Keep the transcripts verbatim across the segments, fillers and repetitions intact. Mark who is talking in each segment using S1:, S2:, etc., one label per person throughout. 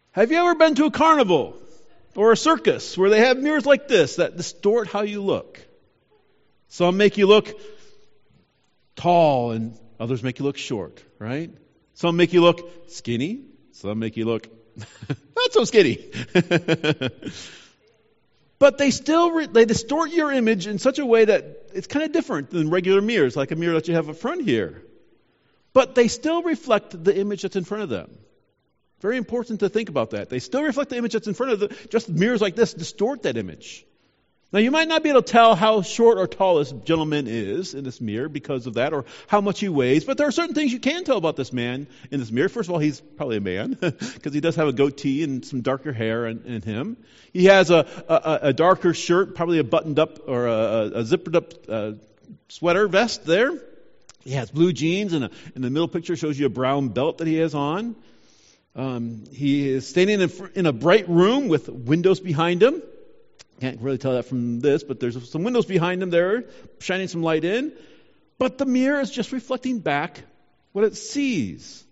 S1: Have you ever been to a carnival or a circus where they have mirrors like this that distort how you look? Some make you look tall and others make you look short, right? Some make you look skinny. Some make you look not so skinny. But they still, re- they distort your image in such a way that it's kind of different than regular mirrors, like a mirror that you have up front here. But they still reflect the image that's in front of them. Very important to think about that. They still reflect the image that's in front of them. Just mirrors like this distort that image. Now, you might not be able to tell how short or tall this gentleman is in this mirror because of that, or how much he weighs, but there are certain things you can tell about this man in this mirror. First of all, he's probably a man, because he does have a goatee and some darker hair in, in him. He has a, a, a darker shirt, probably a buttoned up or a, a zippered up uh, sweater vest there. He has blue jeans, and a, in the middle picture shows you a brown belt that he has on. Um, he is standing in, fr- in a bright room with windows behind him. Can't really tell that from this, but there's some windows behind him there, shining some light in. But the mirror is just reflecting back what it sees.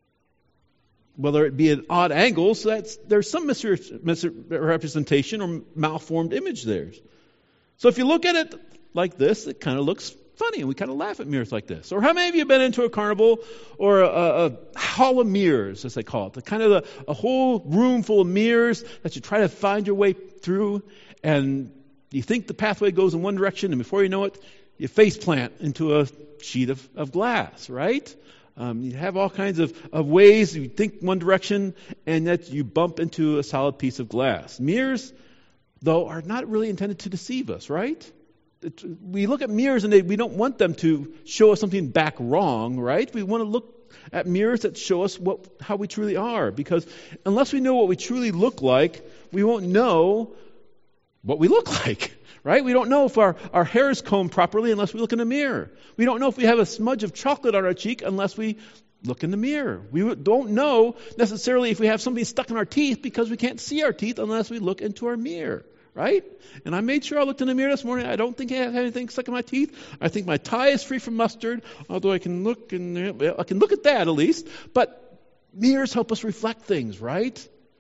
S1: Whether it be at odd angles, so that's, there's some misre- misrepresentation or malformed image there. So if you look at it like this, it kind of looks funny, and we kind of laugh at mirrors like this. Or how many of you have been into a carnival or a, a, a hall of mirrors, as they call it, the kind of a, a whole room full of mirrors that you try to find your way through, and you think the pathway goes in one direction, and before you know it, you face plant into a sheet of, of glass, right? Um, you have all kinds of, of ways you think one direction, and that you bump into a solid piece of glass. Mirrors, though, are not really intended to deceive us, right? It, we look at mirrors, and they, we don't want them to show us something back wrong, right? We want to look at mirrors that show us what how we truly are, because unless we know what we truly look like, we won't know what we look like, right? We don't know if our, our hair is combed properly unless we look in the mirror. We don't know if we have a smudge of chocolate on our cheek unless we look in the mirror. We don't know necessarily if we have something stuck in our teeth because we can't see our teeth unless we look into our mirror, right? And I made sure I looked in the mirror this morning. I don't think I have anything stuck in my teeth. I think my tie is free from mustard, although I can look and I can look at that at least. But mirrors help us reflect things, right?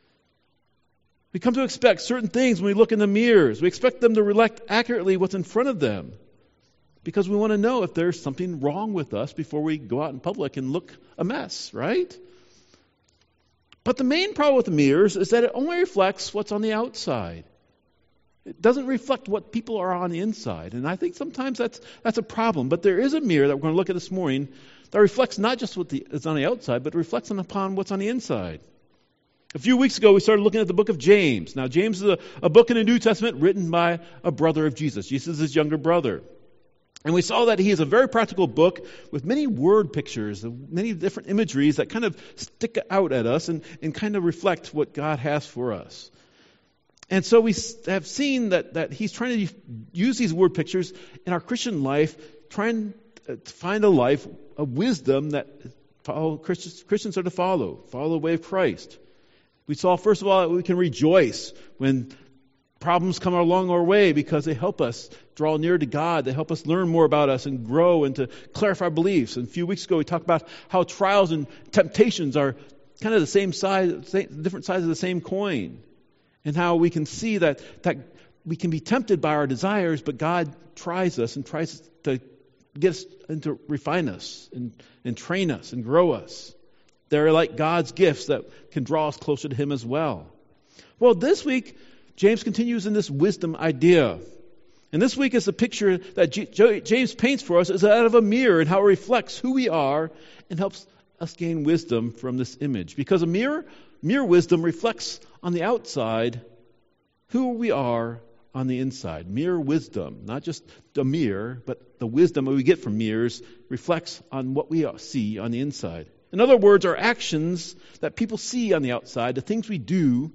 S1: We come to expect certain things when we look in the mirrors. We expect them to reflect accurately what's in front of them, because we want to know if there's something wrong with us before we go out in public and look a mess, right? But the main problem with the mirrors is that it only reflects what's on the outside. It doesn't reflect what people are on the inside. And I think sometimes that's that's a problem. But there is a mirror that we're going to look at this morning that reflects not just what the, is on the outside, but reflects upon what's on the inside. A few weeks ago, we started looking at the book of James. Now, James is a, a book in the New Testament written by a brother of Jesus. Jesus is his younger brother. And we saw that he is a very practical book with many word pictures, many different imageries that kind of stick out at us and, and kind of reflect what God has for us. And so we have seen that, that he's trying to use these word pictures in our Christian life, trying to find a life of wisdom that follow Christians, Christians are to follow, follow the way of Christ. We saw, first of all, that we can rejoice when problems come along our way because they help us draw near to God. They help us learn more about us and grow and to clarify our beliefs. And a few weeks ago, we talked about how trials and temptations are kind of the same side, different sides of the same coin. And how we can see that, that we can be tempted by our desires, but God tries us and tries to get us and to refine us and, and train us and grow us. They're like God's gifts that can draw us closer to Him as well. Well, this week, James continues in this wisdom idea. And this week is the picture that G- James paints for us is out of a mirror and how it reflects who we are and helps us gain wisdom from this image. Because a mirror, mirror wisdom reflects on the outside who we are on the inside. Mirror wisdom, not just a mirror, but the wisdom that we get from mirrors reflects on what we see on the inside. In other words, our actions that people see on the outside, the things we do,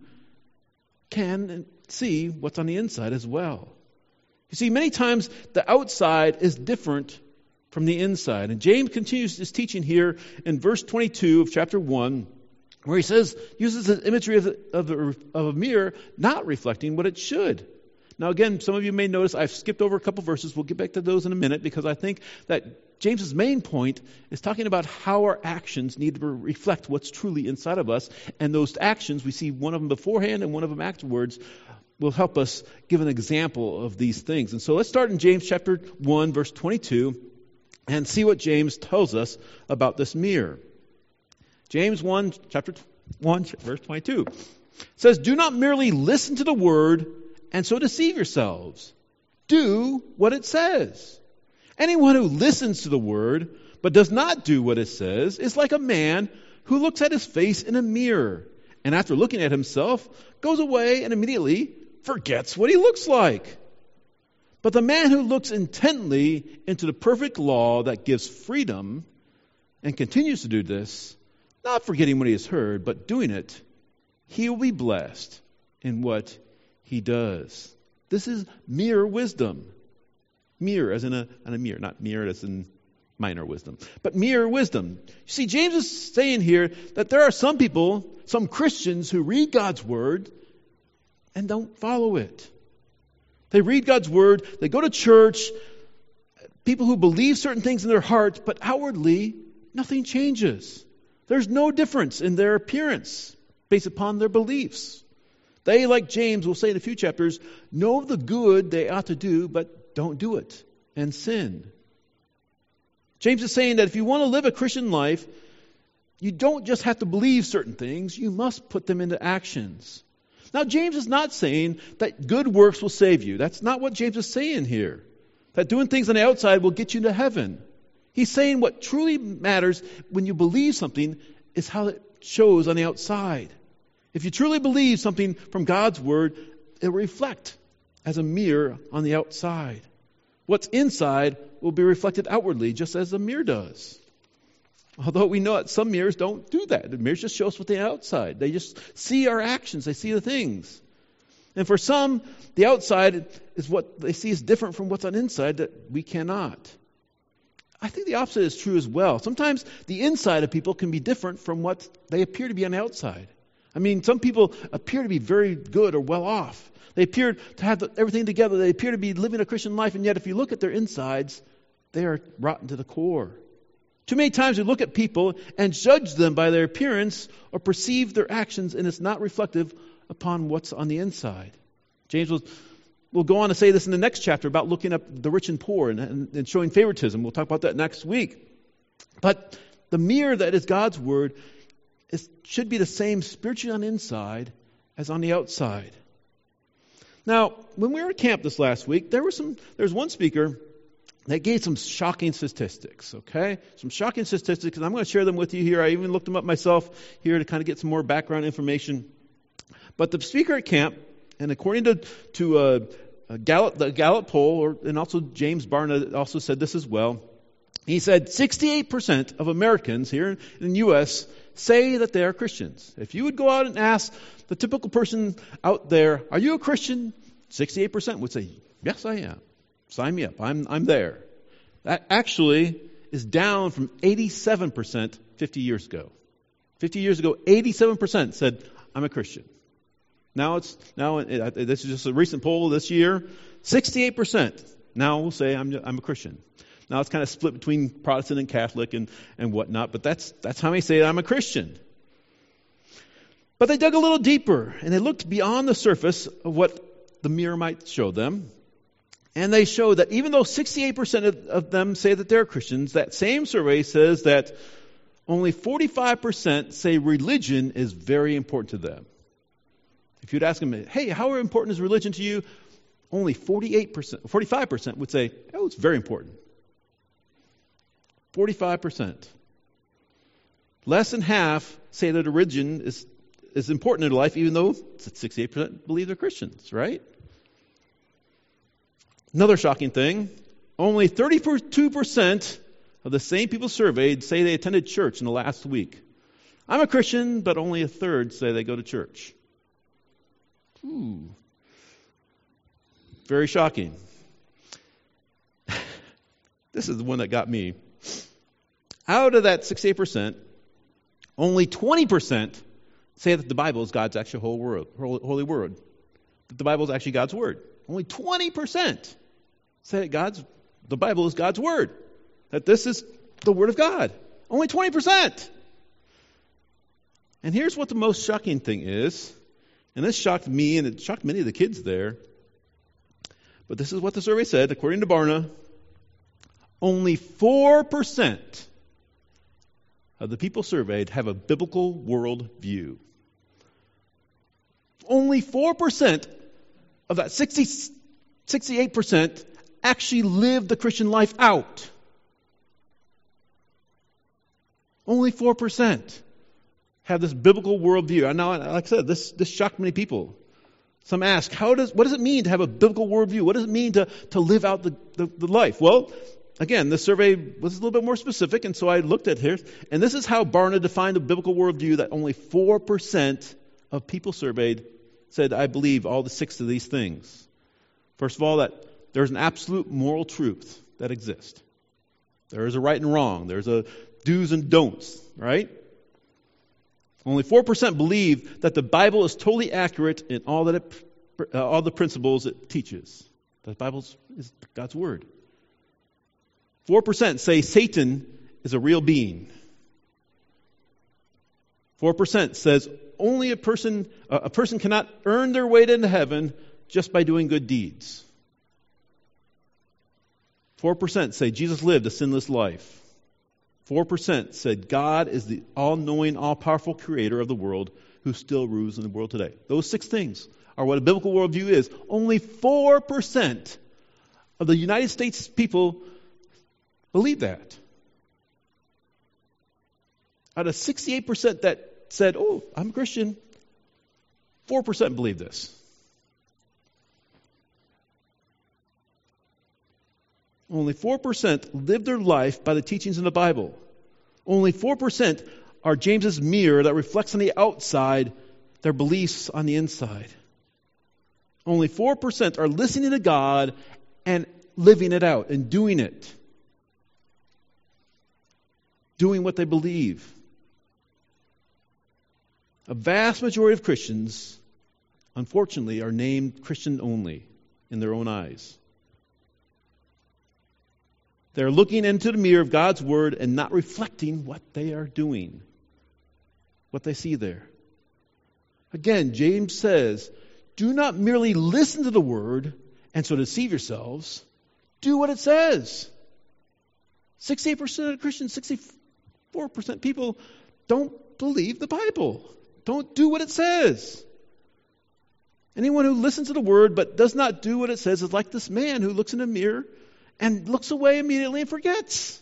S1: can see what's on the inside as well. You see, many times the outside is different from the inside. And James continues his teaching here in verse twenty-two of chapter one, where he says, uses the imagery of, the, of, the, of a mirror not reflecting what it should. Now again, some of you may notice I've skipped over a couple verses. We'll get back to those in a minute because I think that James's main point is talking about how our actions need to reflect what's truly inside of us. And those actions, we see one of them beforehand and one of them afterwards, will help us give an example of these things. And so let's start in James chapter one, verse twenty-two, and see what James tells us about this mirror. James one, chapter one, verse twenty-two says, "Do not merely listen to the word and so deceive yourselves. Do what it says. Anyone who listens to the word but does not do what it says is like a man who looks at his face in a mirror, and after looking at himself, goes away and immediately forgets what he looks like. But the man who looks intently into the perfect law that gives freedom and continues to do this, not forgetting what he has heard, but doing it, he will be blessed in what he does." This is mere wisdom. Mere as in a, in a mirror, not mere as in minor wisdom, but mere wisdom. You see, James is saying here that there are some people, some Christians who read God's word and don't follow it. They read God's word, they go to church, people who believe certain things in their heart, but outwardly, nothing changes. There's no difference in their appearance based upon their beliefs. They, like James will say in a few chapters, know the good they ought to do, but don't do it and sin. James is saying that if you want to live a Christian life, you don't just have to believe certain things, you must put them into actions. Now, James is not saying that good works will save you. That's not what James is saying here. That doing things on the outside will get you to heaven. He's saying what truly matters when you believe something is how it shows on the outside. If you truly believe something from God's word, it will reflect as a mirror on the outside. What's inside will be reflected outwardly, just as a mirror does. Although we know that some mirrors don't do that. The mirrors just show us what's the outside. They just see our actions. They see the things. And for some, the outside is what they see is different from what's on the inside that we cannot. I think the opposite is true as well. Sometimes the inside of people can be different from what they appear to be on the outside. I mean, some people appear to be very good or well off. They appear to have everything together. They appear to be living a Christian life, and yet if you look at their insides, they are rotten to the core. Too many times we look at people and judge them by their appearance or perceive their actions, and it's not reflective upon what's on the inside. James will, will go on to say this in the next chapter about looking at the rich and poor and, and, and showing favoritism. We'll talk about that next week. But the mirror that is God's word is, should be the same spiritually on the inside as on the outside. Now, when we were at camp this last week, there was some. There was one speaker that gave some shocking statistics, okay? Some shocking statistics, and I'm going to share them with you here. I even looked them up myself here to kind of get some more background information. But the speaker at camp, and according to, to uh, a Gallup, the Gallup poll, or, and also James Barna also said this as well, he said sixty-eight percent of Americans here in the U S say that they are Christians. If you would go out and ask the typical person out there, are you a Christian? sixty-eight percent would say, yes, I am. Sign me up. I'm I'm there. That actually is down from eighty-seven percent fifty years ago. fifty years ago, eighty-seven percent said, I'm a Christian. Now it's now it, this is just a recent poll this year. sixty-eight percent now will say I'm I'm a Christian. Now it's kind of split between Protestant and Catholic and, and whatnot, but that's that's how many say I'm a Christian. But they dug a little deeper and they looked beyond the surface of what the mirror might show them. And they showed that even though sixty-eight percent of, of them say that they're Christians, that same survey says that only forty-five percent say religion is very important to them. If you'd ask them, hey, how important is religion to you? Only forty-eight percent, forty-five percent would say, oh, it's very important. forty-five percent. Less than half say that religion is, is important in their life, even though sixty-eight percent believe they're Christians, right? Another shocking thing, only thirty-two percent of the same people surveyed say they attended church in the last week. I'm a Christian, but only a third say they go to church. Ooh. Very shocking. This is the one that got me. Out of that sixty-eight percent, only twenty percent say that the Bible is God's actual whole word, holy word. That the Bible is actually God's word. Only twenty percent say that God's the Bible is God's word. that this is the Word of God. Only twenty percent. And here's what the most shocking thing is, and this shocked me and it shocked many of the kids there. But this is what the survey said, according to Barna. Only four percent of the people surveyed have a biblical world view. Only four percent of that sixty, sixty-eight percent actually live the Christian life out. Only four percent have this biblical worldview. Now, like I said, this, this shocked many people. Some ask, how does what does it mean to have a biblical worldview? What does it mean to, to live out the, the, the life? Well, again, the survey was a little bit more specific, and so I looked at here. And this is how Barna defined a biblical worldview, that only four percent of people surveyed said, I believe all the six of these things. First of all, that there's an absolute moral truth that exists. There is a right and wrong. There's a do's and don'ts, right? Only four percent believe that the Bible is totally accurate in all that it, uh, all the principles it teaches. The Bible is God's Word. four percent say Satan is a real being. four percent says only a person uh, a person cannot earn their way into heaven just by doing good deeds. four percent say Jesus lived a sinless life. four percent said God is the all-knowing, all-powerful creator of the world who still rules in the world today. Those six things are what a biblical worldview is. Only four percent of the United States people believe that. Out of sixty-eight percent that said, oh, I'm a Christian, four percent believe this. Only four percent live their life by the teachings in the Bible. Only four percent are James's mirror that reflects on the outside their beliefs on the inside. Only four percent are listening to God and living it out and doing it. Doing what they believe. A vast majority of Christians, unfortunately, are named Christian only in their own eyes. They're looking into the mirror of God's Word and not reflecting what they are doing, what they see there. Again, James says, do not merely listen to the Word and so deceive yourselves. Do what it says. sixty-eight percent of Christians, sixty-four percent people don't believe the Bible. Don't do what it says. Anyone who listens to the Word but does not do what it says is like this man who looks in a mirror and looks away immediately and forgets.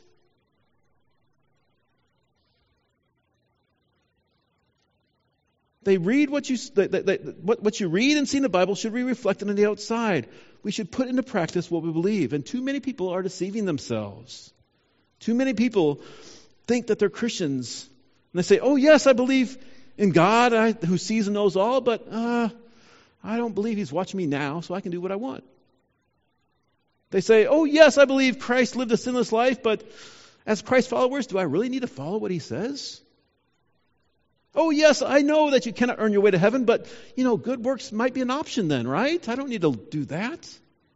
S1: They read what you they, they, they, what, what you read and see in the Bible should be reflected on the outside. We should put into practice what we believe. And too many people are deceiving themselves. Too many people think that they're Christians. And they say, oh yes, I believe in God I, who sees and knows all, but uh, I don't believe He's watching me now, so I can do what I want. They say, oh yes, I believe Christ lived a sinless life, but as Christ followers, do I really need to follow what He says? Oh yes, I know that you cannot earn your way to heaven, but, you know, good works might be an option then, right? I don't need to do that.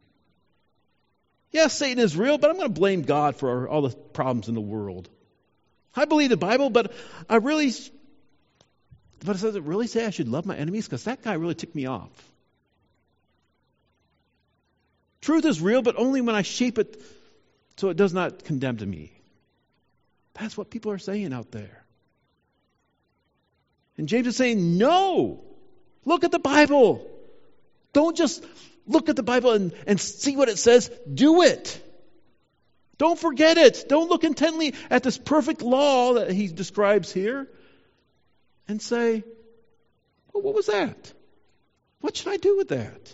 S1: Yes, Satan is real, but I'm going to blame God for all the problems in the world. I believe the Bible, but I really, but does it really say I should love my enemies? Because that guy really ticked me off. Truth is real, but only when I shape it so it does not condemn to me. That's what people are saying out there. And James is saying, no, look at the Bible. Don't just look at the Bible and, and see what it says. Do it. Don't forget it. Don't look intently at this perfect law that he describes here and say, well, what was that? What should I do with that?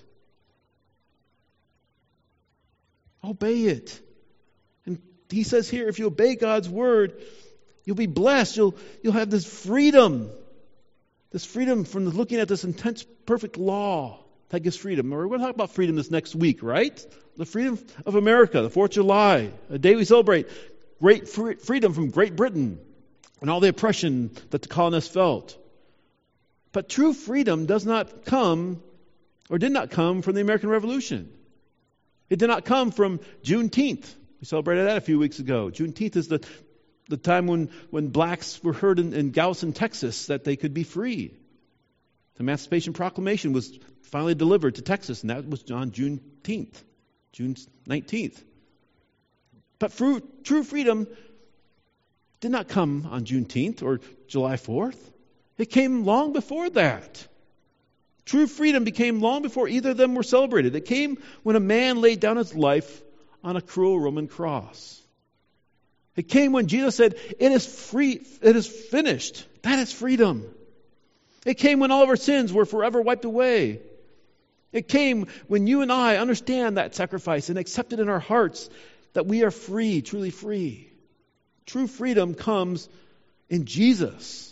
S1: Obey it. And he says here, if you obey God's word, you'll be blessed. You'll, you'll have this freedom. This freedom from looking at this intense, perfect law that gives freedom. We're going to talk about freedom this next week, right? The freedom of America, the fourth of July, a day we celebrate great free- freedom from Great Britain and all the oppression that the colonists felt. But true freedom does not come, or did not come, from the American Revolution. It did not come from Juneteenth We celebrated that a few weeks ago. Juneteenth is the, the time when, when blacks were heard in, in Galveston, Texas, that they could be free. The Emancipation Proclamation was finally delivered to Texas, and that was on Juneteenth, June nineteenth. But true, true freedom did not come on Juneteenth or July fourth. It came long before that. True freedom became long before either of them were celebrated. It came when a man laid down his life on a cruel Roman cross. It came when Jesus said, "It is free, it is finished." That is freedom. It came when all of our sins were forever wiped away. It came when you and I understand that sacrifice and accept it in our hearts that we are free, truly free. True freedom comes in Jesus.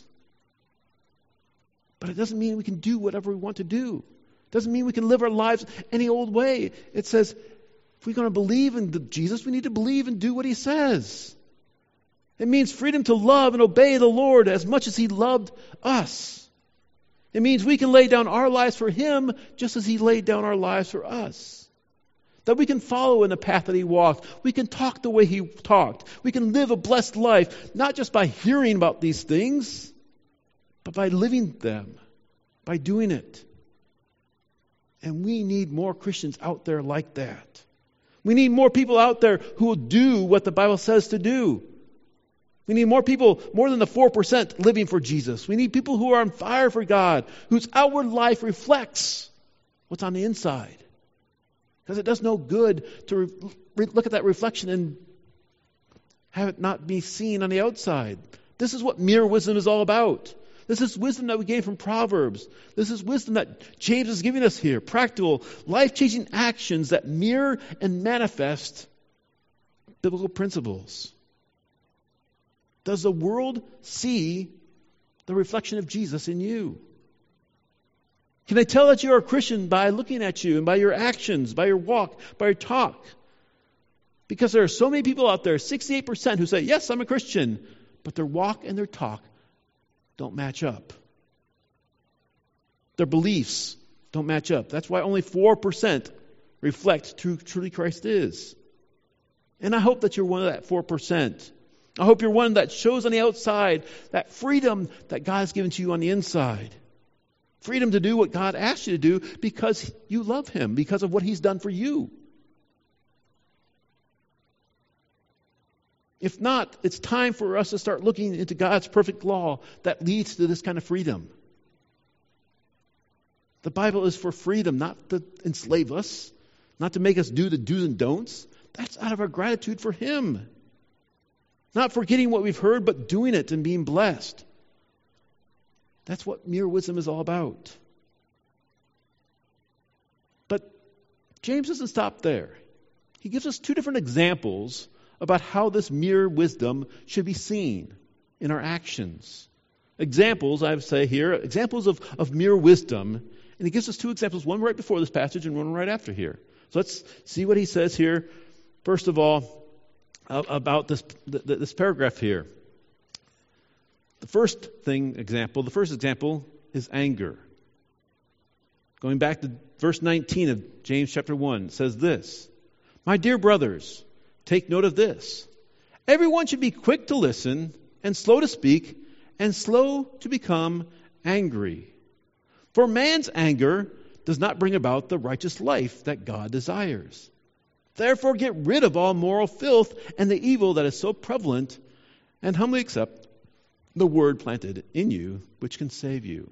S1: But it doesn't mean we can do whatever we want to do. It doesn't mean we can live our lives any old way. It says, if we're going to believe in the Jesus, we need to believe and do what He says. It means freedom to love and obey the Lord as much as He loved us. It means we can lay down our lives for Him just as He laid down our lives for us. That we can follow in the path that He walked. We can talk the way He talked. We can live a blessed life, not just by hearing about these things, but by living them, by doing it. And we need more Christians out there like that. We need more people out there who will do what the Bible says to do. We need more people, more than the four percent living for Jesus. We need people who are on fire for God, whose outward life reflects what's on the inside. Because it does no good to re- re- look at that reflection and have it not be seen on the outside. This is what mere wisdom is all about. This is wisdom that we gain from Proverbs. This is wisdom that James is giving us here. Practical, life-changing actions that mirror and manifest biblical principles. Does the world see the reflection of Jesus in you? Can they tell that you're a Christian by looking at you and by your actions, by your walk, by your talk? Because there are so many people out there, sixty-eight percent, who say, yes, I'm a Christian, but their walk and their talk don't match up. Their beliefs don't match up. That's why only four percent reflect who truly Christ is. And I hope that you're one of that four percent. I hope you're one that shows on the outside that freedom that God has given to you on the inside. Freedom to do what God asked you to do because you love Him, because of what He's done for you. If not, it's time for us to start looking into God's perfect law that leads to this kind of freedom. The Bible is for freedom, not to enslave us, not to make us do the do's and don'ts. That's out of our gratitude for Him. Not forgetting what we've heard, but doing it and being blessed. That's what mere wisdom is all about. But James doesn't stop there. He gives us two different examples about how this mere wisdom should be seen in our actions. Examples, I would say here, examples of, of mere wisdom. And he gives us two examples, one right before this passage and one right after here. So let's see what he says here. First of all, about this this paragraph here. The first thing, example, the first example is anger. Going back to verse nineteen of James chapter one, it says this, "My dear brothers, take note of this. Everyone should be quick to listen and slow to speak and slow to become angry. For man's anger does not bring about the righteous life that God desires. Therefore get rid of all moral filth and the evil that is so prevalent, and humbly accept the word planted in you, which can save you."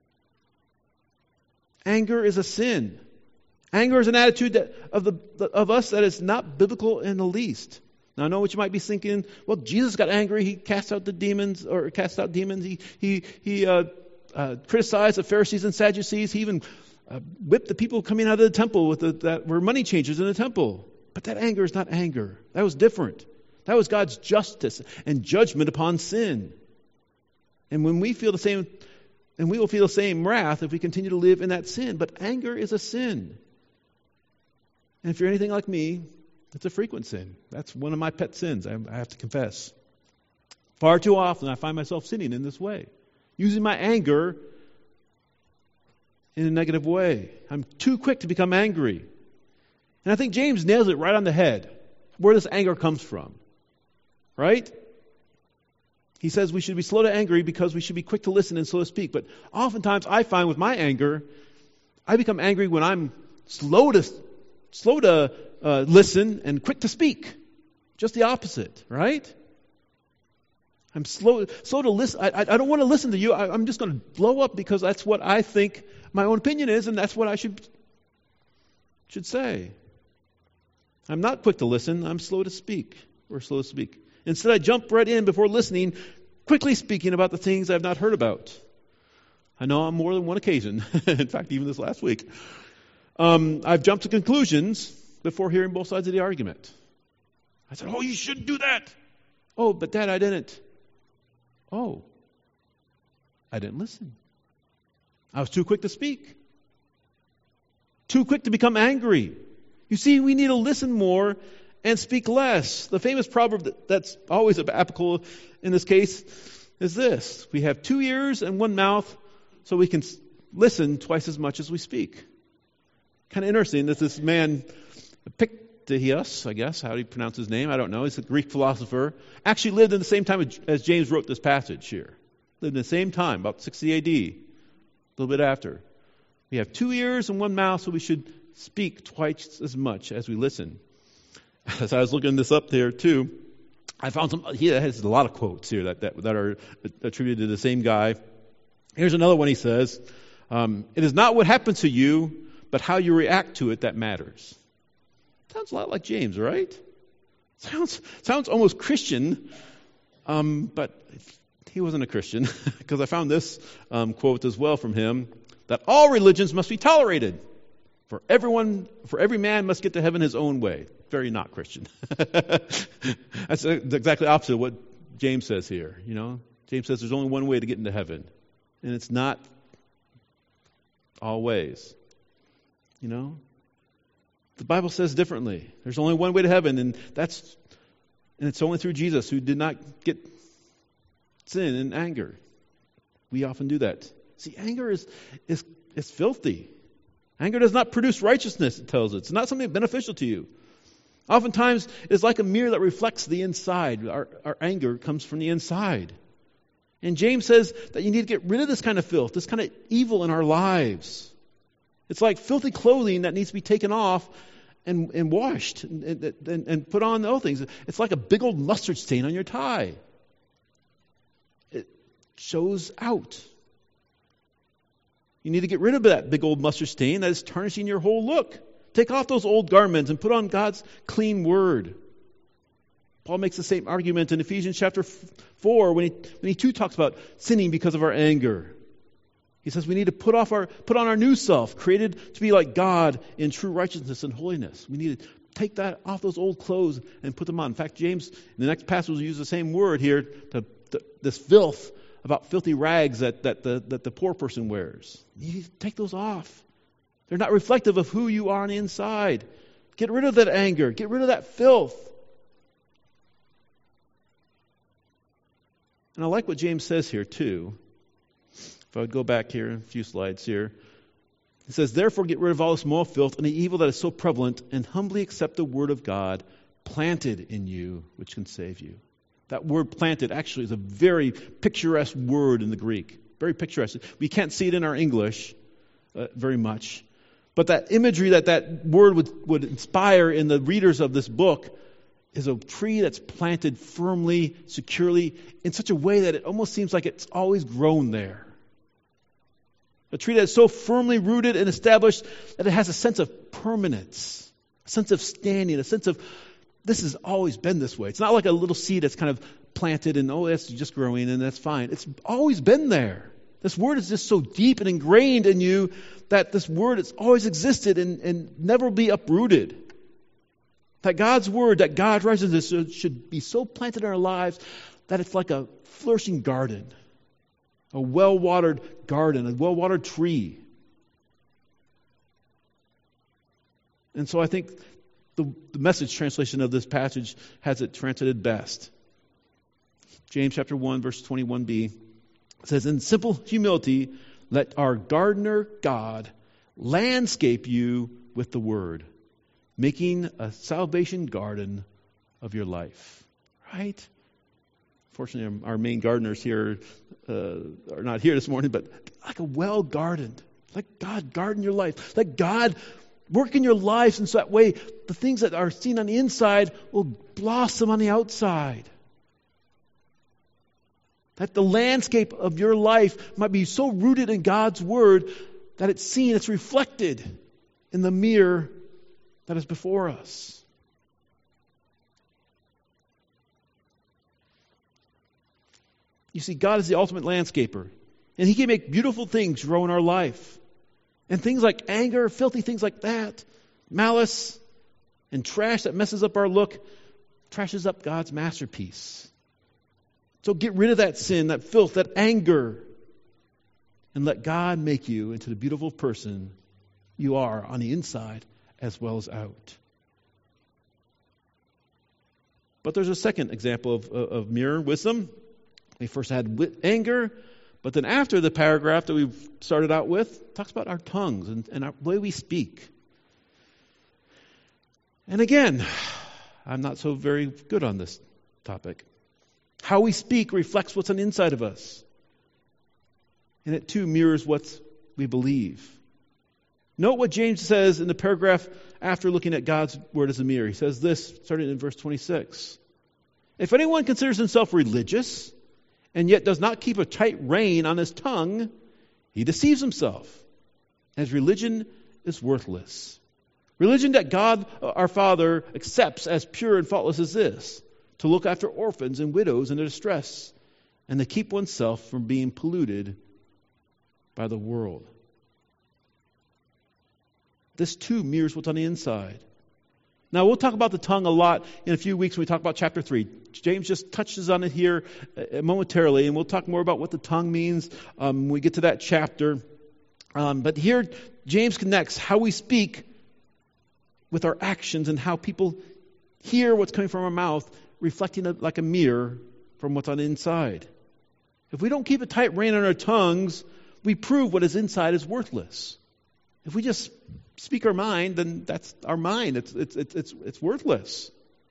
S1: Anger is a sin. Anger is an attitude that, of the of us that is not biblical in the least. Now I know what you might be thinking. Well, Jesus got angry. He cast out the demons, or cast out demons. He he he uh, uh, criticized the Pharisees and Sadducees. He even uh, whipped the people coming out of the temple with the, that were money changers in the temple. But that anger is not anger. That was different. That was God's justice and judgment upon sin. And when we feel the same, and we will feel the same wrath if we continue to live in that sin. But anger is a sin. And if you're anything like me, it's a frequent sin. That's one of my pet sins, I, I have to confess. Far too often I find myself sinning in this way, using my anger in a negative way. I'm too quick to become angry. And I think James nails it right on the head. where this anger comes from. Right? He says we should be slow to anger because we should be quick to listen and slow to speak. But oftentimes I find with my anger, I become angry when I'm slow to slow to uh, listen and quick to speak. Just the opposite, right? I'm slow slow to listen. I, I don't want to listen to you. I, I'm just going to blow up because that's what I think my own opinion is, and that's what I should should say. I'm not quick to listen. I'm slow to speak or slow to speak. Instead, I jump right in before listening, quickly speaking about the things I've not heard about. I know on more than one occasion. In fact, even this last week. Um, I've jumped to conclusions before hearing both sides of the argument. I said, oh, you shouldn't do that. Oh, but Dad, I didn't. Oh, I didn't listen. I was too quick to speak. Too quick to become angry. You see, we need to listen more and speak less. The famous proverb that, that's always applicable in this case is this. We have two ears and one mouth, so we can listen twice as much as we speak. Kind of interesting that this man, Epictetus, I guess, how do you pronounce his name? I don't know. He's a Greek philosopher. Actually lived in the same time as James wrote this passage here. Lived in the same time, about sixty A D, a little bit after. We have two ears and one mouth, so we should speak twice as much as we listen. As I was looking this up there too, I found some, he has a lot of quotes here that, that, that are attributed to the same guy. Here's another one he says, um, it is not what happens to you, but how you react to it that matters. Sounds a lot like James, right? Sounds sounds almost Christian, um, but he wasn't a Christian, because I found this um, quote as well from him, that all religions must be tolerated. For everyone, for every man must get to heaven his own way. Very not Christian. That's exactly opposite of what James says here. You know, James says there's only one way to get into heaven, and it's not all ways. You know, the Bible says differently. There's only one way to heaven, and that's and it's only through Jesus, who did not get sin and anger. We often do that. See, anger is is is filthy. Anger does not produce righteousness, it tells us. It's not something beneficial to you. Oftentimes, it's like a mirror that reflects the inside. Our, our anger comes from the inside. And James says that you need to get rid of this kind of filth, this kind of evil in our lives. It's like filthy clothing that needs to be taken off and, and washed and, and, and put on other things. It's like a big old mustard stain on your tie. It shows out. You need to get rid of that big old mustard stain that is tarnishing your whole look. Take off those old garments and put on God's clean word. Paul makes the same argument in Ephesians chapter four when he, when he too talks about sinning because of our anger. He says we need to put off our put on our new self, created to be like God in true righteousness and holiness. We need to take that off those old clothes and put them on. In fact, James, in the next passage, will use the same word here, to, to, this filth, about filthy rags that, that, the, that the poor person wears. You need to take those off. They're not reflective of who you are on the inside. Get rid of that anger. Get rid of that filth. And I like what James says here too. If I would go back here a few slides here. He says, therefore get rid of all the small filth and the evil that is so prevalent, and humbly accept the word of God planted in you, which can save you. That word planted actually is a very picturesque word in the Greek. Very picturesque. We can't see it in our English uh, very much. But that imagery that that word would, would inspire in the readers of this book is a tree that's planted firmly, securely, in such a way that it almost seems like it's always grown there. A tree that is so firmly rooted and established that it has a sense of permanence, a sense of standing, a sense of this has always been this way. It's not like a little seed that's kind of planted and, oh, that's just growing and that's fine. It's always been there. This word is just so deep and ingrained in you that this word has always existed and, and never be uprooted. That God's word, that God's righteousness should be so planted in our lives that it's like a flourishing garden, a well-watered garden, a well-watered tree. And so I think The, the Message translation of this passage has it translated best. James chapter one, verse twenty-one b says, in simple humility, let our gardener God landscape you with the word, making a salvation garden of your life. Right? Fortunately, our main gardeners here uh, are not here this morning, but like a well-gardened. Let God garden your life. Let God work in your lives in that way the things that are seen on the inside will blossom on the outside. That the landscape of your life might be so rooted in God's Word that it's seen, it's reflected in the mirror that is before us. You see, God is the ultimate landscaper. And He can make beautiful things grow in our life. And things like anger, filthy things like that, malice, and trash that messes up our look, trashes up God's masterpiece. So get rid of that sin, that filth, that anger, and let God make you into the beautiful person you are on the inside as well as out. But there's a second example of, of mirror wisdom. We first had anger, but then after the paragraph that we've started out with, talks about our tongues and, and our, the way we speak. And again, I'm not so very good on this topic. How we speak reflects what's on the inside of us. And it too mirrors what we believe. Note what James says in the paragraph after looking at God's Word as a mirror. He says this, starting in verse twenty-six. If anyone considers himself religious and yet does not keep a tight rein on his tongue, he deceives himself. His religion is worthless. Religion that God, our Father, accepts as pure and faultless as this, to look after orphans and widows in their distress, and to keep oneself from being polluted by the world. This too mirrors what's on the inside. Now, we'll talk about the tongue a lot in a few weeks when we talk about chapter three. James just touches on it here momentarily, and we'll talk more about what the tongue means um, when we get to that chapter. Um, but here, James connects how we speak with our actions and how people hear what's coming from our mouth, reflecting a, like a mirror from what's on the inside. If we don't keep a tight rein on our tongues, we prove what is inside is worthless. If we just speak our mind, then that's our mind. It's it's it's it's, it's worthless.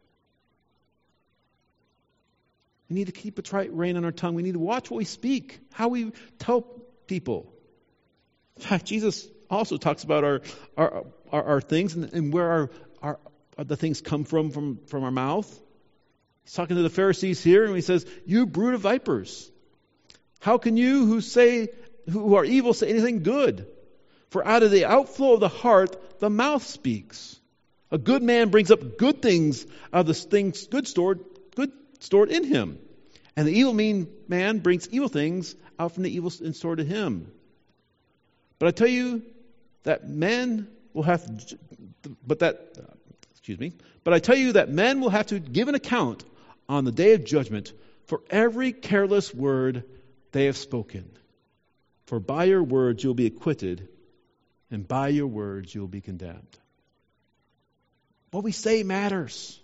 S1: We need to keep a tight rein on our tongue. We need to watch what we speak, how we tell people. In fact, Jesus also talks about our our our, our things and, and where our, our our the things come from from from our mouth. He's talking to the Pharisees here, and he says, "You brood of vipers, how can you who say who are evil say anything good? For out of the outflow of the heart, the mouth speaks. A good man brings up good things out of the things good stored, good stored in him. And the evil mean man brings evil things out from the evil stored in him. But I tell you that men will have, to, but that, excuse me, but I tell you that men will have to give an account on the day of judgment for every careless word they have spoken. For by your words you'll be acquitted, and by your words you will be condemned." What we say matters.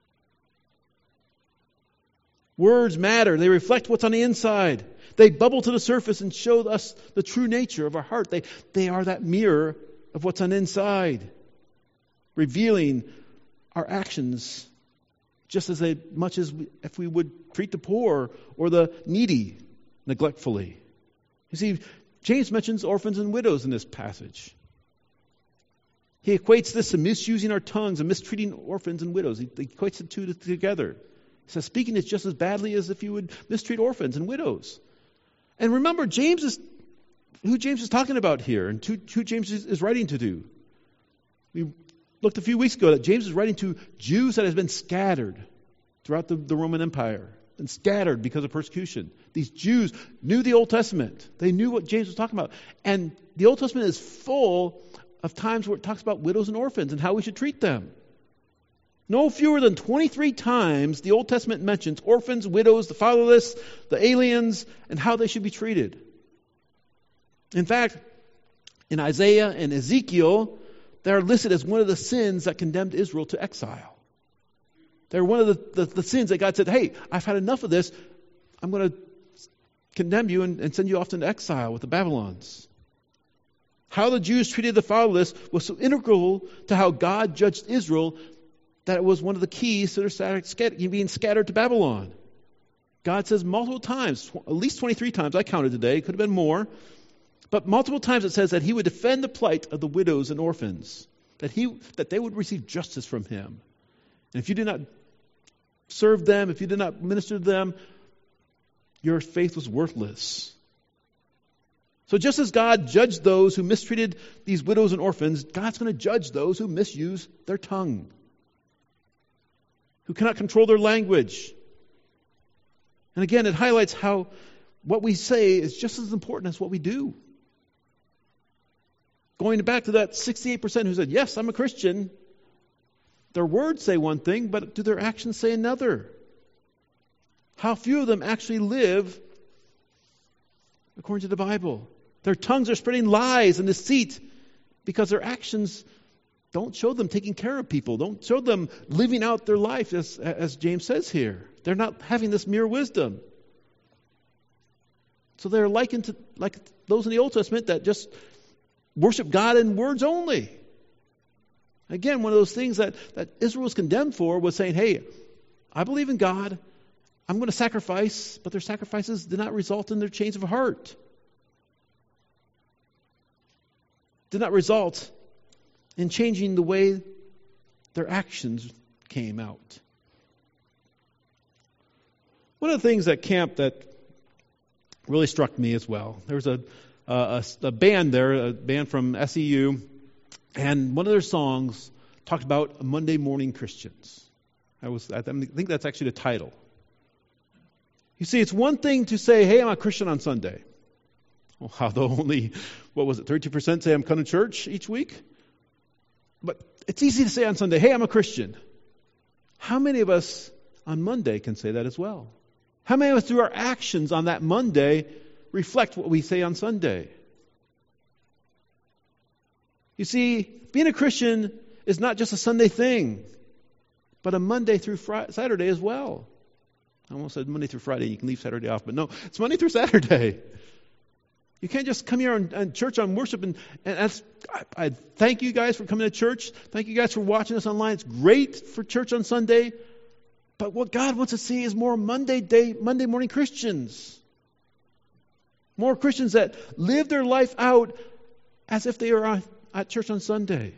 S1: Words matter. They reflect what's on the inside. They bubble to the surface and show us the true nature of our heart. They, they are that mirror of what's on the inside, revealing our actions just as they, much as we, if we would treat the poor or the needy neglectfully. You see, James mentions orphans and widows in this passage. He equates this to misusing our tongues and mistreating orphans and widows. He, he equates the two together. He says speaking is just as badly as if you would mistreat orphans and widows. And remember, James is who James is talking about here, and who, who James is, is writing to do. We looked a few weeks ago that James is writing to Jews that have been scattered throughout the, the Roman Empire. And scattered because of persecution. These Jews knew the Old Testament. They knew what James was talking about. And the Old Testament is full of times where it talks about widows and orphans and how we should treat them. No fewer than twenty-three times the Old Testament mentions orphans, widows, the fatherless, the aliens, and how they should be treated. In fact, in Isaiah and Ezekiel, they are listed as one of the sins that condemned Israel to exile. They're one of the, the, the sins that God said, hey, I've had enough of this. I'm going to condemn you and, and send you off into exile with the Babylons. How the Jews treated the fatherless was so integral to how God judged Israel that it was one of the keys to their scat- being scattered to Babylon. God says multiple times, at least twenty-three times, I counted today, it could have been more, but multiple times it says that he would defend the plight of the widows and orphans, that he that they would receive justice from him. And if you did not serve them, if you did not minister to them, your faith was worthless. So just as God judged those who mistreated these widows and orphans, God's going to judge those who misuse their tongue, who cannot control their language. And again, it highlights how what we say is just as important as what we do. Going back to that sixty-eight percent who said, yes, I'm a Christian, their words say one thing, but do their actions say another? How few of them actually live according to the Bible. Their tongues are spreading lies and deceit because their actions don't show them taking care of people, don't show them living out their life as, as James says here. They're not having this mere wisdom. So they're likened to like those in the Old Testament that just worship God in words only. Again, one of those things that, that Israel was condemned for was saying, hey, I believe in God, I'm going to sacrifice, but their sacrifices did not result in their change of heart. Did not result in changing the way their actions came out. One of the things at camp that really struck me as well, there was a, a, a band there, a band from S E U, and one of their songs talked about Monday morning Christians. I was, I think that's actually the title. You see, it's one thing to say, hey, I'm a Christian on Sunday. Well, although only, what was it, thirty percent say I'm coming to church each week? But it's easy to say on Sunday, hey, I'm a Christian. How many of us on Monday can say that as well? How many of us, through our actions on that Monday, reflect what we say on Sunday? You see, being a Christian is not just a Sunday thing, but a Monday through Friday, Saturday as well. I almost said Monday through Friday, you can leave Saturday off, but no, it's Monday through Saturday. You can't just come here on, on church on worship and, and that's, I, I thank you guys for coming to church. Thank you guys for watching us online. It's great for church on Sunday. But what God wants to see is more Monday day, Monday morning Christians. More Christians that live their life out as if they are at church on Sunday.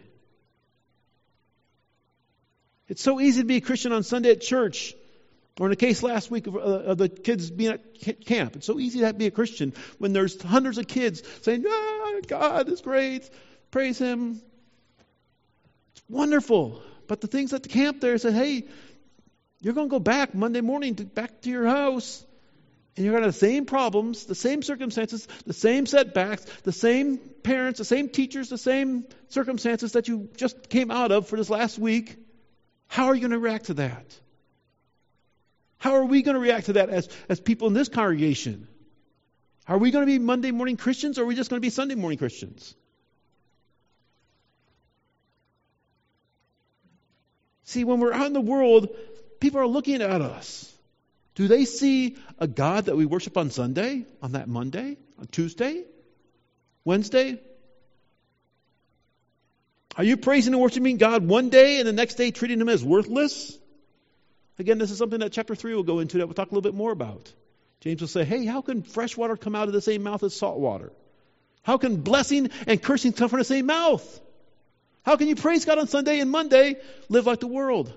S1: It's so easy to be a Christian on Sunday at church. Or in the case last week of, uh, of the kids being at camp. It's so easy to be a Christian when there's hundreds of kids saying, ah, God is great, praise Him. It's wonderful. But the things at the camp there said, hey, you're going to go back Monday morning, to, back to your house, and you're going to have the same problems, the same circumstances, the same setbacks, the same parents, the same teachers, the same circumstances that you just came out of for this last week. How are you going to react to that? How are we going to react to that as, as people in this congregation? Are we going to be Monday morning Christians or are we just going to be Sunday morning Christians? See, when we're out in the world, people are looking at us. Do they see a God that we worship on Sunday, on that Monday, on Tuesday, Wednesday? Are you praising and worshiping God one day and the next day treating Him as worthless? Again, this is something that chapter three will go into that we'll talk a little bit more about. James will say, hey, how can fresh water come out of the same mouth as salt water? How can blessing and cursing come from the same mouth? How can you praise God on Sunday and Monday live like the world?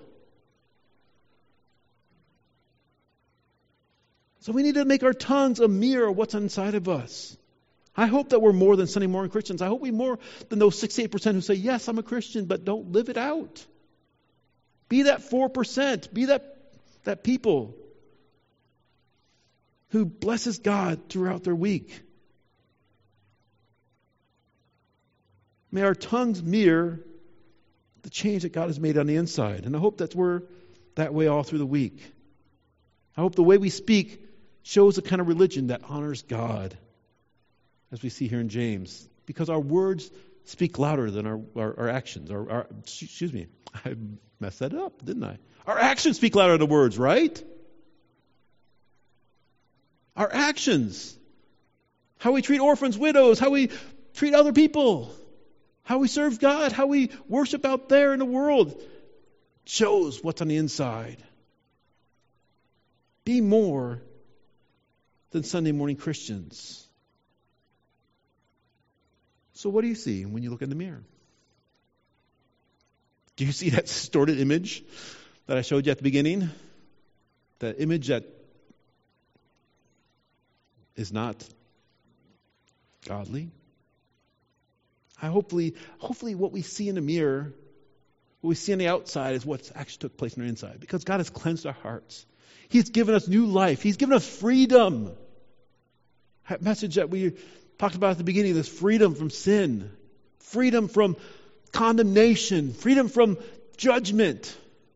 S1: So we need to make our tongues a mirror of what's inside of us. I hope that we're more than Sunday morning Christians. I hope we're more than those sixty-eight percent who say, yes, I'm a Christian, but don't live it out. Be that four percent. Be that, that people who blesses God throughout their week. May our tongues mirror the change that God has made on the inside. And I hope that we're that way all through the week. I hope the way we speak shows the kind of religion that honors God, as we see here in James. Because our words speak louder than our, our, our actions. Our, our, excuse me, I messed that up, didn't I? Our actions speak louder than the words, right? Our actions. How we treat orphans, widows, how we treat other people, how we serve God, how we worship out there in the world. shows what's on the inside. Be more than Sunday morning Christians. So what do you see when you look in the mirror? Do you see that distorted image that I showed you at the beginning? That image that is not godly? I hopefully, hopefully what we see in the mirror, what we see on the outside is what's actually took place on our inside. Because God has cleansed our hearts. He's given us new life. He's given us freedom. That message that we talked about at the beginning, this freedom from sin, freedom from condemnation, freedom from judgment,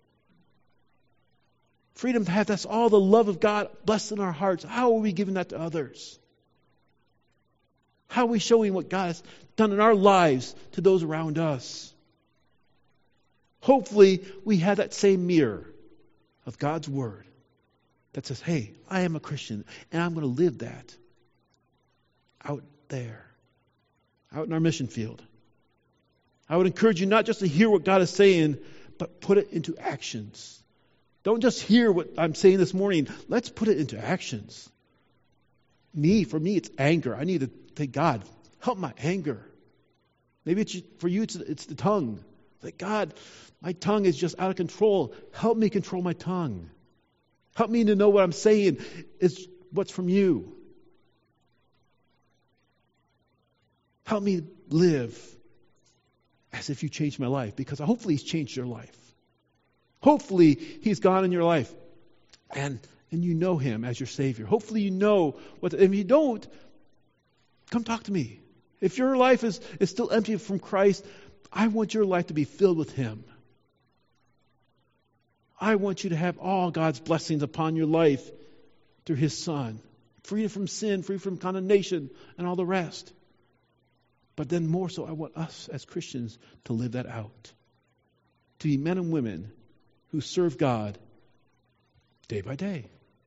S1: freedom to have that's all the love of God blessed in our hearts. How are we giving that to others? How are we showing what God has done in our lives to those around us? Hopefully, we have that same mirror of God's Word that says, hey, I am a Christian, and I'm going to live that out there, out in our mission field. I would encourage you not just to hear what God is saying, but put it into actions. Don't just hear what I'm saying this morning. Let's put it into actions. Me, for me, it's anger. I need to say, God, help my anger. Maybe it's, for you, it's, it's the tongue. Like, God, my tongue is just out of control. Help me control my tongue. Help me to know what I'm saying is what's from you. Help me live as if you changed my life, because hopefully He's changed your life. Hopefully He's gone in your life and, and you know Him as your Savior. Hopefully you know what, if you don't, come talk to me. If your life is, is still empty from Christ, I want your life to be filled with Him. I want you to have all God's blessings upon your life through His Son. Free from sin, free from condemnation, and all the rest. But then more so, I want us as Christians to live that out. To be men and women who serve God day by day.